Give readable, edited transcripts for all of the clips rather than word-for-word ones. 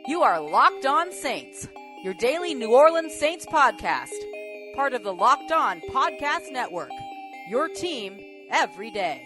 You are Locked On Saints, your daily New Orleans Saints podcast, part of the Locked On Podcast Network, your team every day.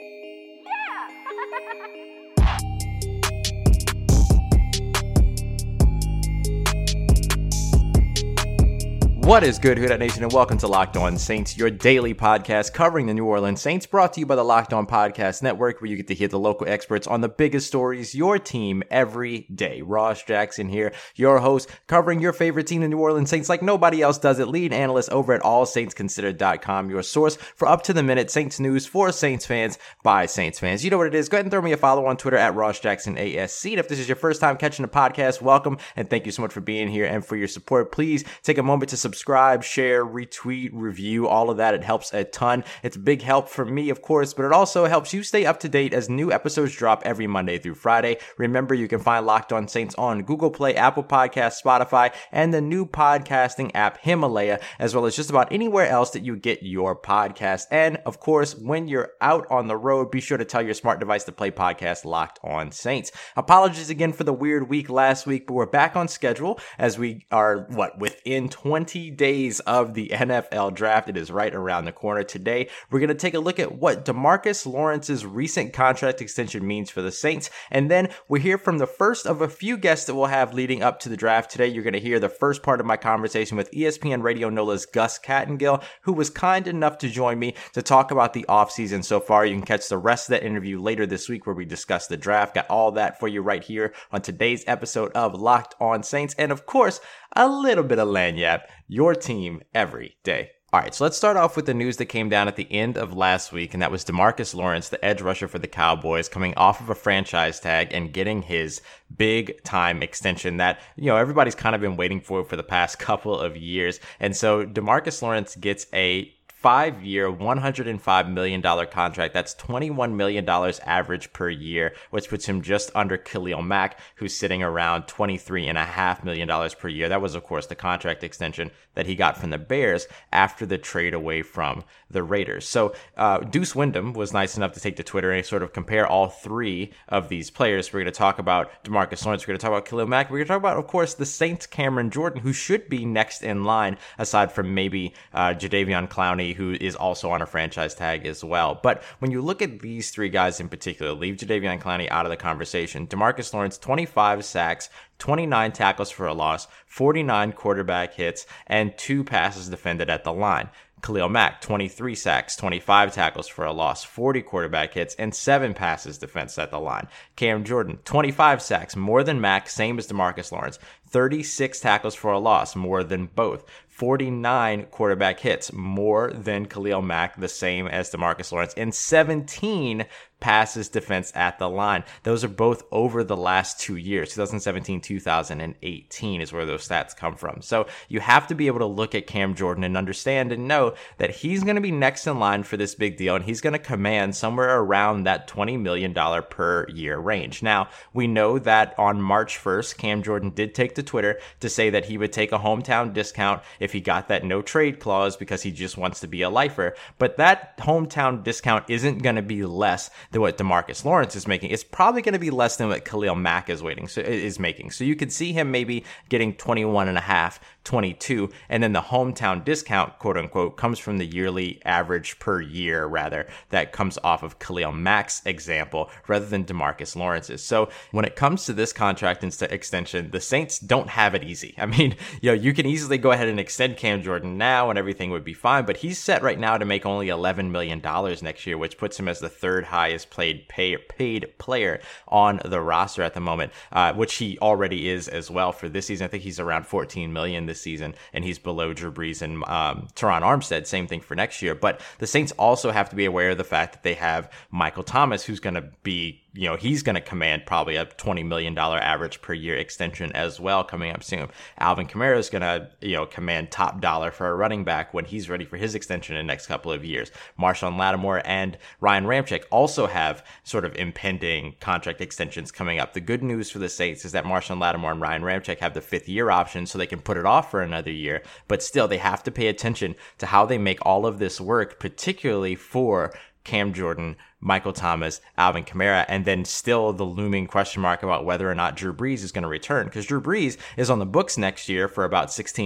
What is good, Who Dat Nation, and welcome to Locked On Saints, your daily podcast covering the New Orleans Saints, brought to you by the Locked On Podcast Network, where you get to hear the local experts on the biggest stories, your team every day. Ross Jackson here, your host, covering your favorite team, the New Orleans Saints, like nobody else does it. Lead analyst over at AllSaintsConsidered.com, your source for up-to-the-minute Saints news for Saints fans by Saints fans. You know what it is. Go ahead and throw me a follow on Twitter at RossJacksonASC. And if this is your first time catching the podcast, welcome, and thank you so much for being here and for your support. Please take a moment to subscribe, share, retweet, review, all of that. It helps a ton. It's a big help for me, of course, but it also helps you stay up to date as new episodes drop every Monday through Friday. Remember, you can find Locked On Saints on Google Play, Apple Podcasts, Spotify, and the new podcasting app Himalaya, as well as just about anywhere else that you get your podcast. And of course, when you're out on the road, be sure to tell your smart device to play podcast Locked On Saints. Apologies again for the weird week last week, but we're back on schedule as we are, within 20 days of the NFL draft. It is right around the corner. Today, we're going to take a look at what DeMarcus Lawrence's recent contract extension means for the Saints. And then we hear from the first of a few guests that we'll have leading up to the draft. Today, you're going to hear the first part of my conversation with ESPN Radio NOLA's Gus Kattengell, who was kind enough to join me to talk about the offseason so far. You can catch the rest of that interview later this week where we discuss the draft. Got all that for you right here on today's episode of Locked On Saints. And of course, a little bit of lagniappe, your team every day. All right, so let's start off with the news that came down at the end of last week, and that was DeMarcus Lawrence, the edge rusher for the Cowboys, coming off of a franchise tag and getting his big-time extension that, everybody's kind of been waiting for the past couple of years. And so DeMarcus Lawrence gets a 5-year, $105 million contract. That's $21 million average per year, which puts him just under Khalil Mack, who's sitting around $23.5 million per year. That was, of course, the contract extension that he got from the Bears after the trade away from the Raiders. So Deuce Wyndham was nice enough to take to Twitter and sort of compare all three of these players. We're going to talk about DeMarcus Lawrence. We're going to talk about Khalil Mack. We're going to talk about, of course, the Saints' Cameron Jordan, who should be next in line, aside from maybe Jadeveon Clowney, who is also on a franchise tag as well. But when you look at these three guys in particular, leave Jadeveon Clowney out of the conversation. DeMarcus Lawrence, 25 sacks, 29 tackles for a loss, 49 quarterback hits, and 2 passes defended at the line. Khalil Mack, 23 sacks, 25 tackles for a loss, 40 quarterback hits, and 7 passes defense at the line. Cam Jordan, 25 sacks, more than Mack, same as DeMarcus Lawrence. 36 tackles for a loss, more than both. 49 quarterback hits, more than Khalil Mack, the same as DeMarcus Lawrence, and 17 passes defense at the line. Those are both over the last 2 years. 2017, 2018 is where those stats come from. So you have to be able to look at Cam Jordan and understand and know that he's going to be next in line for this big deal, and he's going to command somewhere around that $20 million per year range. Now, we know that on March 1st, Cam Jordan did take to Twitter to say that he would take a hometown discount if he got that no trade clause because he just wants to be a lifer. But that hometown discount isn't going to be less than what DeMarcus Lawrence is making. It's probably going to be less than what Khalil Mack is making. So you could see him maybe getting 21.5, 22, and then the hometown discount, quote unquote, comes from the yearly average per year, rather, that comes off of Khalil Mack's example rather than DeMarcus Lawrence's. So when it comes to this contract extension, the Saints don't have it easy. I mean, you can easily go ahead and extend Cam Jordan now and everything would be fine, but he's set right now to make only $11 million next year, which puts him as the third highest paid player on the roster at the moment, which he already is as well for this season. I think he's around $14 million this season, and he's below Drew Brees and Teron Armstead. Same thing for next year. But the Saints also have to be aware of the fact that they have Michael Thomas, who's going to be, he's going to command probably a $20 million average per year extension as well coming up soon. Alvin Kamara is going to, command top dollar for a running back when he's ready for his extension in the next couple of years. Marshawn Lattimore and Ryan Ramczyk also have sort of impending contract extensions coming up. The good news for the Saints is that Marshawn Lattimore and Ryan Ramczyk have the 5th year option, so they can put it off for another year, but still they have to pay attention to how they make all of this work, particularly for Cam Jordan, Michael Thomas, Alvin Kamara, and then still the looming question mark about whether or not Drew Brees is going to return, because Drew Brees is on the books next year for about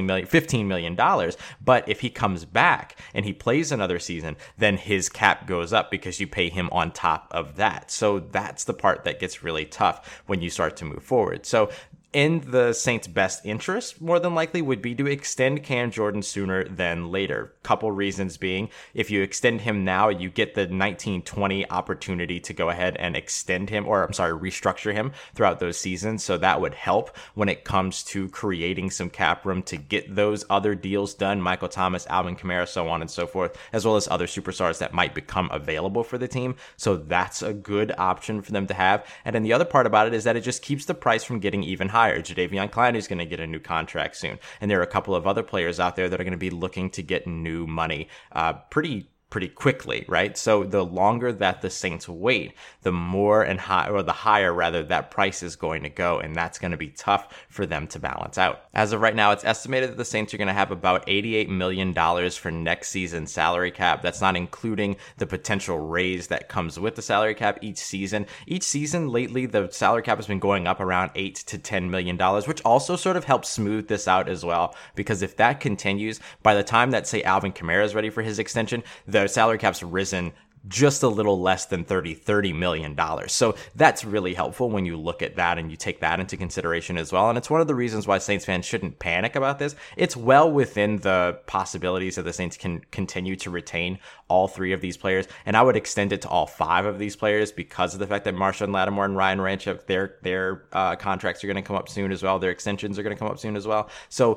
$15 million. But if he comes back and he plays another season, then his cap goes up because you pay him on top of that. So that's the part that gets really tough when you start to move forward. So in the Saints' best interest, more than likely, would be to extend Cam Jordan sooner than later. Couple reasons being, if you extend him now, you get the 19-20 opportunity to go ahead and extend him, or restructure him throughout those seasons. So that would help when it comes to creating some cap room to get those other deals done. Michael Thomas, Alvin Kamara, so on and so forth, as well as other superstars that might become available for the team. So that's a good option for them to have. And then the other part about it is that it just keeps the price from getting even higher. Jadeveon Clowney is going to get a new contract soon. And there are a couple of other players out there that are going to be looking to get new money pretty quickly, right? So the longer that the Saints wait, the more and the higher rather that price is going to go, and that's going to be tough for them to balance out. As of right now, it's estimated that the Saints are going to have about $88 million for next season's salary cap. That's not including the potential raise that comes with the salary cap each season. Each season lately, the salary cap has been going up around $8 to $10 million, which also sort of helps smooth this out as well, because if that continues, by the time that, say, Alvin Kamara is ready for his extension, the salary cap's risen just a little less than $30 million. So that's really helpful when you look at that and you take that into consideration as well. And it's one of the reasons why Saints fans shouldn't panic about this. It's well within the possibilities that the Saints can continue to retain all three of these players. And I would extend it to all five of these players because of the fact that Marshawn Lattimore and Ryan Ramczyk, their contracts are going to come up soon as well. Their extensions are going to come up soon as well. So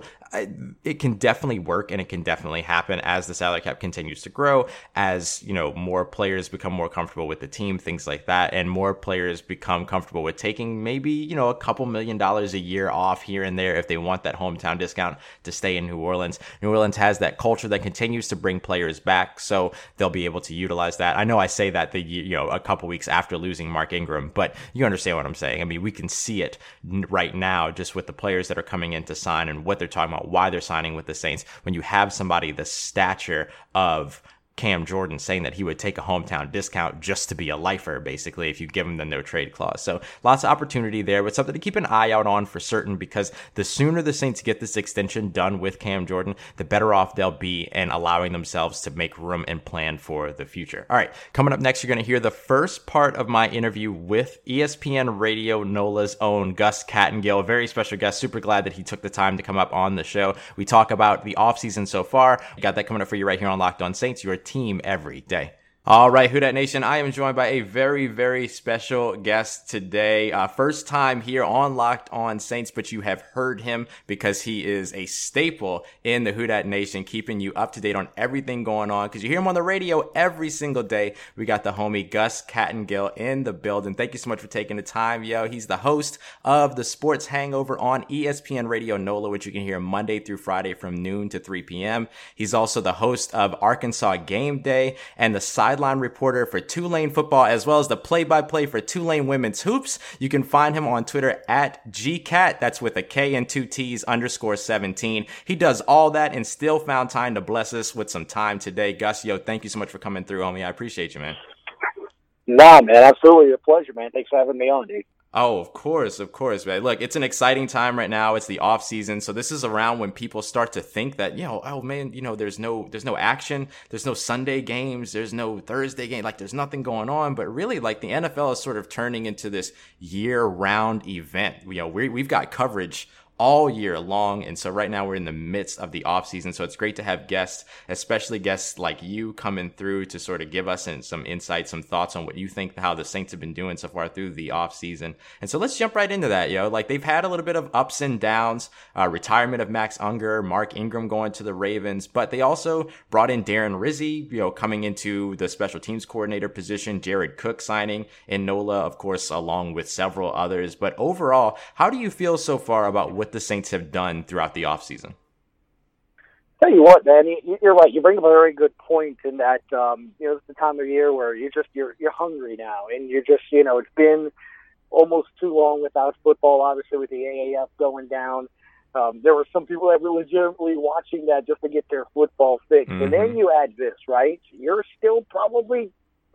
it can definitely work, and it can definitely happen as the salary cap continues to grow, as, more players become more comfortable with the team, things like that, and more players become comfortable with taking maybe, a couple $1 million a year off here and there if they want that hometown discount to stay in New Orleans. New Orleans has that culture that continues to bring players back, so they'll be able to utilize that. I know I say that a couple weeks after losing Mark Ingram, but you understand what I'm saying. I mean, we can see it right now just with the players that are coming in to sign and what they're talking about, why they're signing with the Saints. When you have somebody the stature of Cam Jordan saying that he would take a hometown discount just to be a lifer, basically, if you give him the no trade clause. So lots of opportunity there, but something to keep an eye out on for certain, because the sooner the Saints get this extension done with Cam Jordan, the better off they'll be in allowing themselves to make room and plan for the future. All right, coming up next, you're going to hear the first part of my interview with ESPN Radio NOLA's own Gus Kattengell, a very special guest. Super glad that he took the time to come up on the show. We talk about the offseason so far. We got that coming up for you right here on Locked On Saints, your team every day. All right, Who Dat Nation, I am joined by a very, very special guest today. First time here on Locked On Saints, but you have heard him because he is a staple in the Who Dat Nation, keeping you up to date on everything going on, because you hear him on the radio every single day. We got the homie Gus Kattengell in the building. Thank you so much for taking the time, yo. He's the host of the Sports Hangover on ESPN Radio NOLA, which you can hear Monday through Friday from noon to 3 p.m. He's also the host of Arkansas Game Day and the sideline reporter for Tulane football, as well as the play-by-play for Tulane women's hoops. You can find him on Twitter at GCat. That's with a K and two T's _17. He does all that and still found time to bless us with some time today. Gus, yo, thank you so much for coming through, homie. I appreciate you, man. Nah, man, absolutely a pleasure, man. Thanks for having me on, dude. Oh, of course, man. Look, it's an exciting time right now. It's the off season, so this is around when people start to think that, oh man, there's no action, there's no Sunday games, there's no Thursday game, like there's nothing going on. But really, like the NFL is sort of turning into this year-round event. We've got coverage all year long. And so right now we're in the midst of the off season. So it's great to have guests, especially guests like you, coming through to sort of give us some insights, some thoughts on what you think, how the Saints have been doing so far through the off season. And so let's jump right into that, yo. Like they've had a little bit of ups and downs, retirement of Max Unger, Mark Ingram going to the Ravens, but they also brought in Darren Rizzi, coming into the special teams coordinator position, Jared Cook signing in NOLA, of course, along with several others. But overall, how do you feel so far about what the Saints have done throughout the offseason? Tell you what, man, you're right. You bring up a very good point in that, it's the time of year where you're hungry now, and you're just, it's been almost too long without football, obviously with the AAF going down. There were some people that were legitimately watching that just to get their football fix. Mm-hmm. And then you add this, right? You're still probably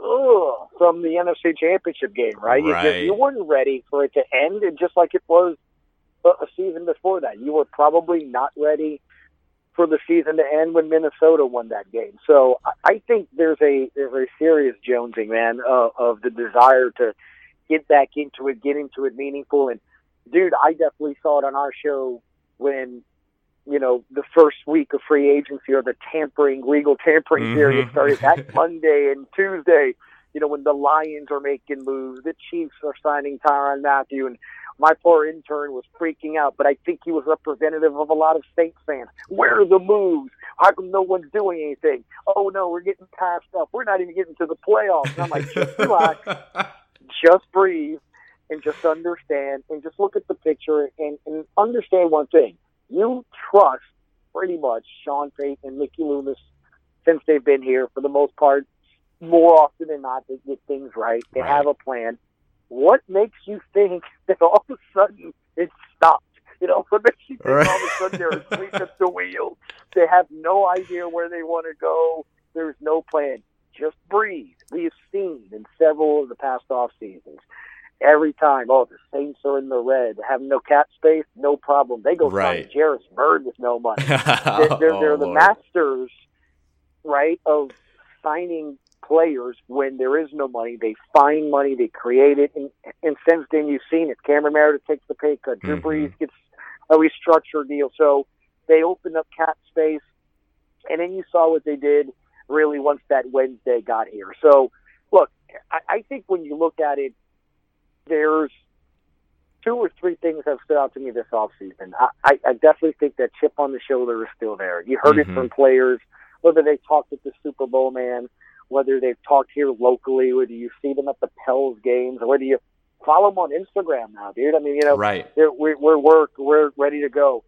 from the NFC Championship game, right? Right. You weren't ready for it to end, and just like it was a season before that. You were probably not ready for the season to end when Minnesota won that game. So I think there's a serious jonesing, man, of the desire to get back into it, get into it meaningful. And, dude, I definitely saw it on our show when, the first week of free agency, or the legal tampering period started that Monday and Tuesday, when the Lions are making moves, the Chiefs are signing Tyrann Mathieu, and my poor intern was freaking out, but I think he was representative of a lot of Saints fans. Where are the moves? How come no one's doing anything? Oh, no, we're getting passed up. We're not even getting to the playoffs. And I'm like, just relax, just breathe, and just understand, and just look at the picture and understand one thing. You trust pretty much Sean Payton and Mickey Loomis since they've been here, for the most part. More often than not, they get things right. They have a plan. What makes you think that all of a sudden it stopped? What makes you think all of a sudden they're asleep at the wheel? They have no idea where they want to go. There's no plan. Just breathe. We have seen in several of the past off seasons, every time, the Saints are in the red, have no cap space, no problem. They go sign Jarvis Bird with no money. They're the masters, right, of signing players when there is no money. They find money, they create it, and since then you've seen it. Cameron Meredith takes the pay cut. Drew Brees gets a restructured deal. So they opened up cap space, and then you saw what they did really once that Wednesday got here. So, look, I think when you look at it, there's 2 or 3 things that have stood out to me this offseason. I definitely think that chip on the shoulder is still there. You heard it from players, whether they talked at the Super Bowl, man, whether they've talked here locally, whether you see them at the Pels games, or whether you follow them on Instagram now, dude. I mean, we're ready to go.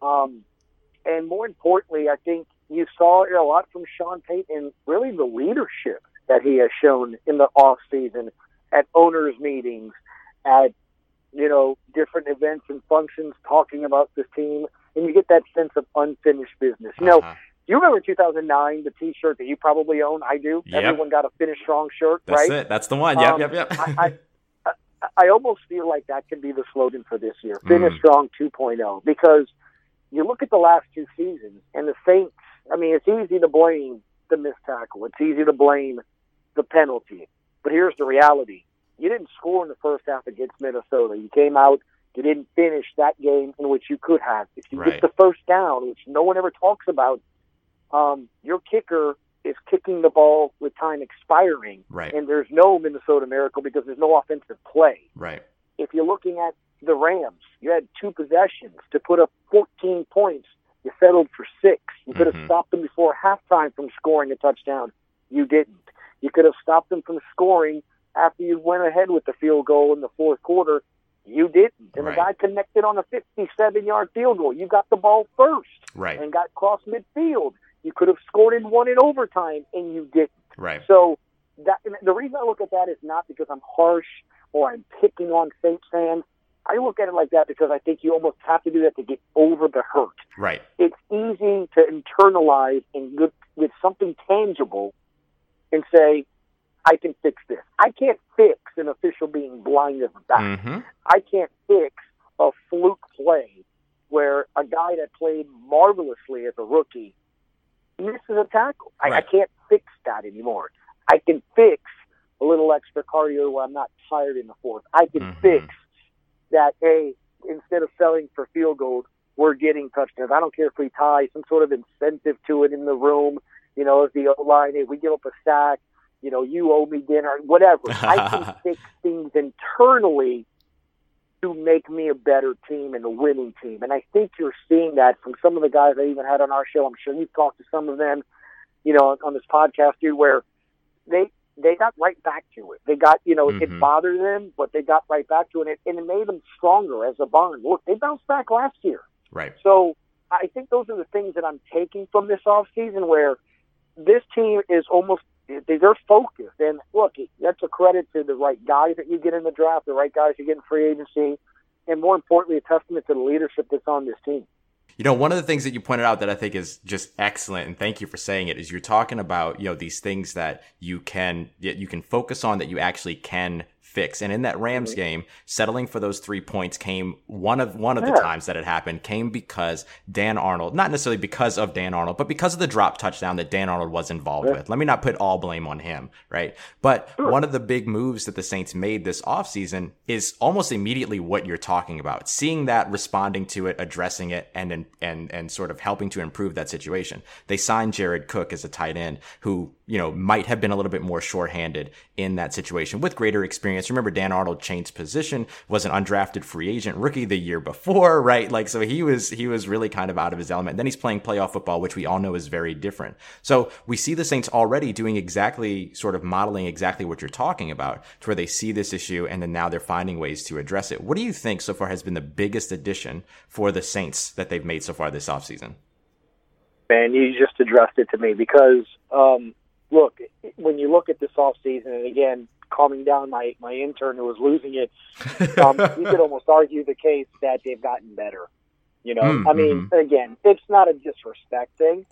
And more importantly, I think you saw a lot from Sean Payton, really the leadership that he has shown in the off season at owners' meetings, at different events and functions, talking about this team, and you get that sense of unfinished business. You remember 2009, the T-shirt that you probably own? I do. Yep. Everyone got a Finish Strong shirt, That's right? That's it. That's the one. Yep. I almost feel like that could be the slogan for this year, Finish Strong 2.0, because you look at the last 2 seasons, and the Saints, I mean, it's easy to blame the missed tackle. It's easy to blame the penalty. But here's the reality. You didn't score in the first half against Minnesota. You came out, you didn't finish that game in which you could have. If you get the first down, which no one ever talks about, your kicker is kicking the ball with time expiring, and there's no Minnesota Miracle because there's no offensive play. Right. If you're looking at the Rams, you had 2 possessions to put up 14 points. You settled for 6. You could have stopped them before halftime from scoring a touchdown. You didn't. You could have stopped them from scoring after you went ahead with the field goal in the fourth quarter. You didn't. And the guy connected on a 57-yard field goal. You got the ball first and got cross midfield. You could have scored and won in overtime, and you didn't. Right. So the reason I look at that is not because I'm harsh or I'm picking on Saints fans. I look at it like that because I think you almost have to do that to get over the hurt. Right. It's easy to internalize and with something tangible and say, I can fix this. I can't fix an official being blind as a bat. I can't fix a fluke play where a guy that played marvelously as a rookie misses a tackle. I can't fix that anymore. I can fix a little extra cardio where I'm not tired in the fourth. I can fix that, hey, instead of selling for field goals, we're getting touchdowns. I don't care if we tie some sort of incentive to it in the room, as the O-line, hey, we give up a sack, you owe me dinner, whatever. I can fix things internally to make me a better team and a winning team. And I think you're seeing that from some of the guys I even had on our show. I'm sure you've talked to some of them, on this podcast, dude, where they got right back to it. They got, it bothered them, but they got right back to it, and it made them stronger as a bond. Look, they bounced back last year. Right. So I think those are the things that I'm taking from this offseason, where this team is almost, they're focused. And look, that's a credit to the right guys that you get in the draft, the right guys you get in free agency, and more importantly, a testament to the leadership that's on this team. You know, one of the things that you pointed out that I think is just excellent, and thank you for saying it, is you're talking about, you know, these things that you can focus on, that you actually can fix. And in that Rams game, settling for those 3 points came one of the times that it happened came because Dan Arnold, not necessarily because of Dan Arnold, but because of the drop touchdown that Dan Arnold was involved with. Let me not put all blame on him, right? But one of the big moves that the Saints made this offseason is almost immediately what you're talking about. Seeing that, responding to it, addressing it, and sort of helping to improve that situation. They signed Jared Cook as a tight end who, you know, might have been a little bit more shorthanded in that situation with greater experience. Remember, Dan Arnold changed position, was an undrafted free agent rookie the year before, right? Like, so he was really kind of out of his element. And then he's playing playoff football, which we all know is very different. So we see the Saints already doing exactly, sort of modeling exactly what you're talking about, to where they see this issue and then now they're finding ways to address it. What do you think so far has been the biggest addition for the Saints that they've made so far this offseason? Man, you just addressed it to me because, look, when you look at this offseason, and again, calming down my intern who was losing it, you could almost argue the case that they've gotten better. You know, I mean, again, it's not a disrespect thing,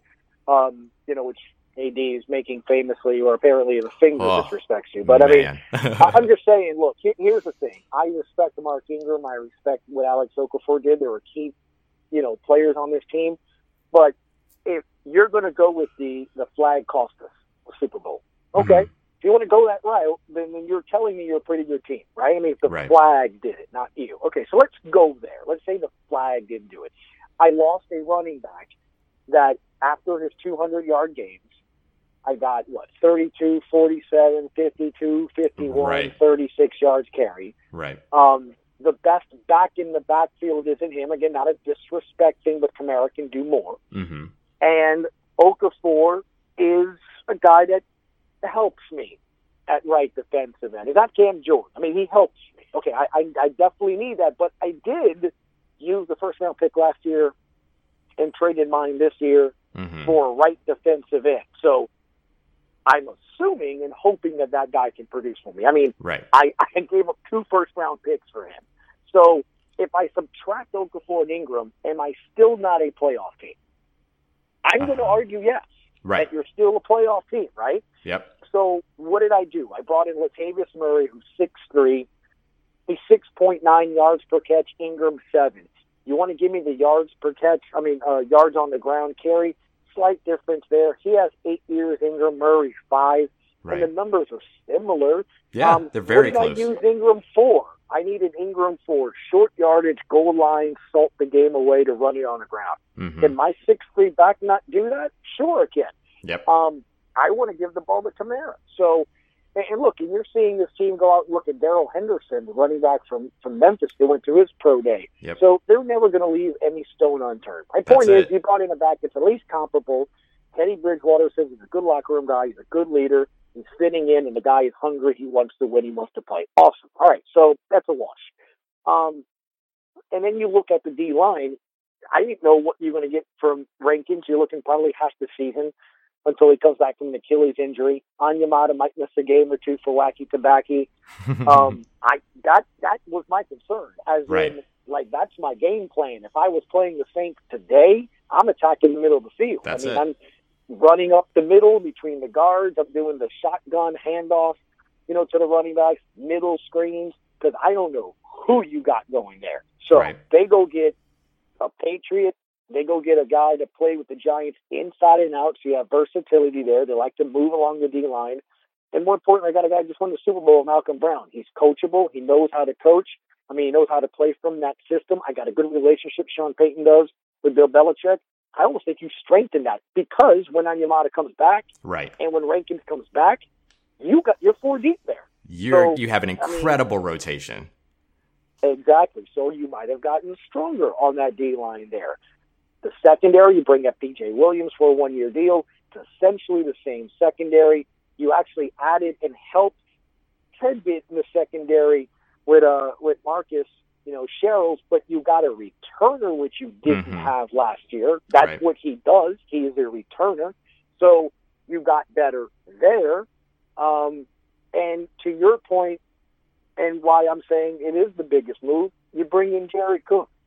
you know, which AD is making famously, or apparently the finger disrespects you. But, man. I mean, I'm just saying, look, here's the thing. I respect Mark Ingram. I respect what Alex Okafor did. There were key, you know, players on this team. But if you're going to go with the flag cost us the Super Bowl, okay. If you want to go that route, then you're telling me you're a pretty good team, right? I mean, if the flag did it, not you. Okay, so let's go there. Let's say the flag didn't do it. I lost a running back that after his 200-yard games, I got, 32, 47, 52, 51, 36 yards carry. Right. The best back in the backfield isn't him. Again, not a disrespect thing, but Kamara can do more. And Okafor is a guy that helps me at right defensive end. He's not Cam Jordan. I mean, he helps me. Okay, I definitely need that, but I did use the first-round pick last year and traded mine this year for a right defensive end. So I'm assuming and hoping that guy can produce for me. I mean, I gave up 2 first-round picks for him. So if I subtract Okafor and Ingram, am I still not a playoff team? I'm going to argue yes. That you're still a playoff team, right? Yep. So what did I do? I brought in Latavius Murray, who's 6'3". He's 6.9 yards per catch. Ingram 7. You want to give me the yards per catch? I mean, yards on the ground carry. Slight difference there. He has 8 years. Ingram, Murray 5, and the numbers are similar. Yeah, they're very close. What did I use Ingram for? I needed Ingram for short yardage, goal line, salt the game away to run it on the ground. Can my 6'3" back not do that? Sure, it can. Yep. I want to give the ball to Kamara. So, and look, and you're seeing this team go out and look at Darrell Henderson, the running back from Memphis, that went to his pro day. Yep. So they're never going to leave any stone unturned. My point is, you brought in a back that's at least comparable. Teddy Bridgewater says he's a good locker room guy. He's a good leader. He's fitting in, and the guy is hungry. He wants to win. He wants to play. Awesome. All right, so that's a wash. And then you look at the D-line. I didn't know what you're going to get from Rankins. You're looking probably half the season until he comes back from an Achilles injury. Onyemata might miss a game or two for wacky tobacco. That was my concern. As in, like, that's my game plan. If I was playing the Saints today, I'm attacking the middle of the field. I'm running up the middle between the guards. I'm doing the shotgun handoff, to the running backs, middle screens, because I don't know who you got going there. So they go get a Patriot. They go get a guy to play with the Giants inside and out, so you have versatility there. They like to move along the D-line. And more importantly, I got a guy who just won the Super Bowl, Malcolm Brown. He's coachable. He knows how to coach. He knows how to play from that system. I got a good relationship, Sean Payton does, with Bill Belichick. I almost think you strengthen that because when Onyemata comes back and when Rankins comes back, you're 4 deep there. You have an incredible rotation. Exactly. So you might have gotten stronger on that D-line there. The secondary, you bring up P.J. Williams for a 1-year deal. It's essentially the same secondary. You actually added and helped tidbit in the secondary with Marcus, Sherrills, but you got a returner, which you didn't have last year. That's what he does. He is a returner. So you got better there. And to your point, and why I'm saying it is the biggest move, you bring in Jared Cook.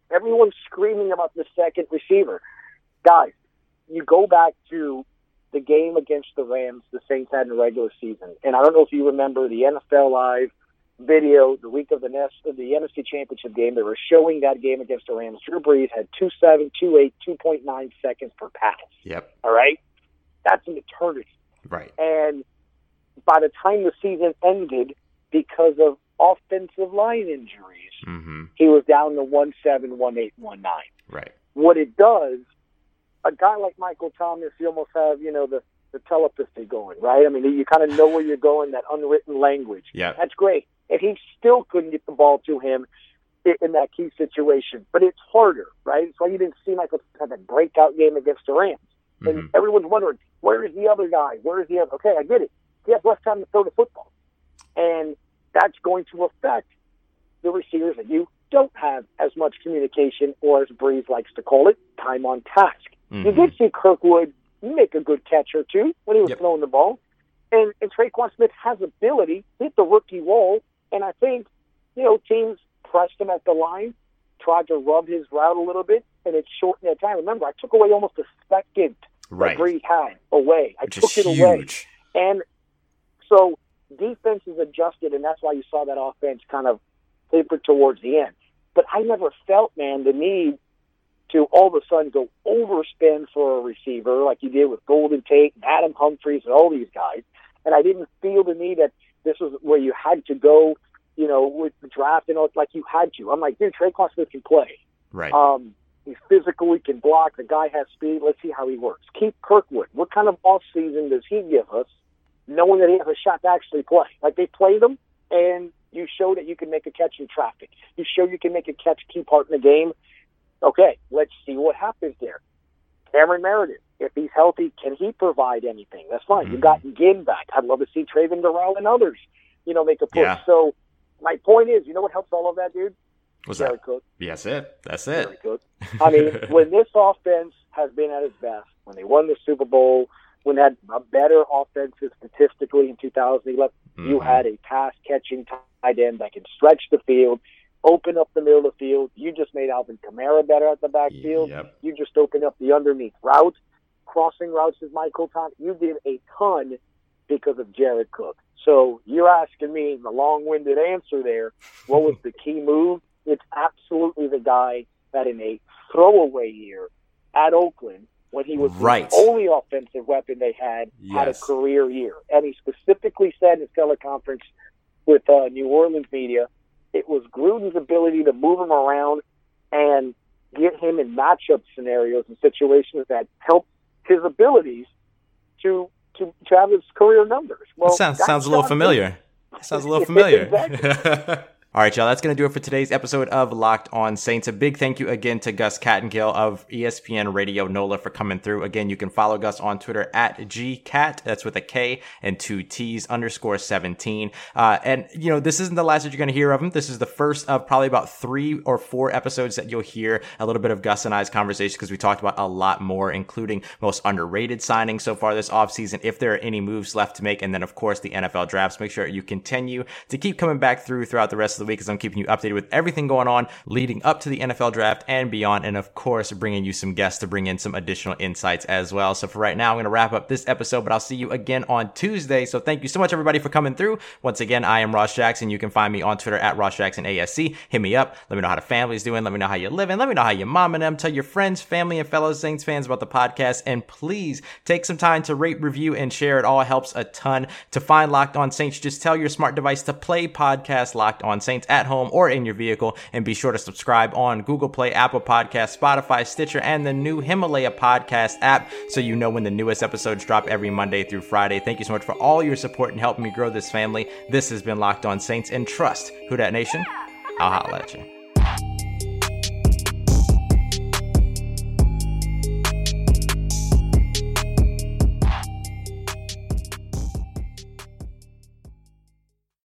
Everyone's screaming about the second receiver. Guys, you go back to the game against the Rams the Saints had in the regular season. And I don't know if you remember the NFL Live video the week of the NFC Championship game. They were showing that game against the Rams. Drew Brees had 2.7, 2.8, 2.9 seconds per pass. Yep. All right? That's an eternity. Right. And by the time the season ended, because of offensive line injuries, he was down to 1.7, 1.8, 1.9. Right. What it does, a guy like Michael Thomas, you almost have, the telepathy going, right? I mean, you kind of know where you're going, that unwritten language. Yeah. That's great. And he still couldn't get the ball to him in that key situation. But it's harder, right? That's why you didn't see Michael have that breakout game against the Rams. And everyone's wondering, where is the other guy? Where is the other? Okay, I get it. He has less time to throw the football. And that's going to affect the receivers that you don't have as much communication, or as Brees likes to call it, time on task. You did see Kirkwood make a good catch or two when he was throwing the ball. And Tre'Quan Smith has ability, hit the rookie wall, and I think, teams pressed him at the line, tried to rub his route a little bit, and it shortened that time. Remember, I took away almost a second that Brees had away. I took it away. And so defense is adjusted, and that's why you saw that offense kind of taper towards the end. But I never felt, man, the need to all of a sudden go overspend for a receiver like you did with Golden Tate and Adam Humphries and all these guys. And I didn't feel the need that this was where you had to go, with the draft and all, like you had to. I'm like, dude, Tre'Quan Smith can play. Right. He's physical, he can block, the guy has speed. Let's see how he works. Keith Kirkwood, what kind of offseason does he give us, knowing that he has a shot to actually play? Like, they played him, and you show that you can make a catch in traffic. You show you can make a catch, key part in the game. Okay, let's see what happens there. Cameron Meredith, if he's healthy, can he provide anything? That's fine. You got Ginn back. I'd love to see Traven Durrell and others, make a push. Yeah. So my point is, what helps all of that, dude? What's Jared that? Cook. Yeah, that's it. Jared Cook. I mean, when this offense has been at its best, when they won the Super Bowl, when they had a better offensive statistically in 2011, you had a pass-catching tight end that can stretch the field, open up the middle of the field. You just made Alvin Kamara better at the backfield. Yep. You just opened up the underneath routes, crossing routes with Michael Thomas. You did a ton because of Jared Cook. So you're asking me the long-winded answer there, what was the key move? It's absolutely the guy that in a throwaway year at Oakland, when he was the only offensive weapon they had a career year. And he specifically said in his teleconference with New Orleans media, it was Gruden's ability to move him around and get him in matchup scenarios and situations that helped his abilities to have his career numbers. Well, that sounds a little familiar. Sounds a little familiar. Exactly. All right, y'all, that's going to do it for today's episode of Locked On Saints. A big thank you again to Gus Kattengill of ESPN Radio NOLA for coming through. Again, you can follow Gus on Twitter at GCat. That's with a K and 2 T's _17. And, this isn't the last that you're going to hear of him. This is the first of probably about 3 or 4 episodes that you'll hear a little bit of Gus and I's conversation, because we talked about a lot more, including most underrated signings so far this offseason, if there are any moves left to make, and then, of course, the NFL drafts. Make sure you continue to keep coming back throughout the rest of the week, as I'm keeping you updated with everything going on leading up to the NFL draft and beyond, and of course bringing you some guests to bring in some additional insights as well. So for right now, I'm going to wrap up this episode, but I'll see you again on Tuesday. So thank you so much, everybody, for coming through. Once again, I am Ross Jackson. You can find me on Twitter at Ross Jackson ASC. Hit me up. Let me know how the family's doing. Let me know how you're living. Let me know how your mom and them. Tell your friends, family, and fellow Saints fans about the podcast, and please take some time to rate, review, and share. It all helps a ton. To find Locked On Saints, just tell your smart device to play podcast Locked On Saints at home or in your vehicle, and be sure to subscribe on Google Play, Apple Podcasts, Spotify, Stitcher, and the new Himalaya podcast app, so you know when the newest episodes drop every Monday through Friday. Thank you so much for all your support and helping me grow this family. This has been Locked On Saints, and trust Who Dat Nation, I'll holla at you.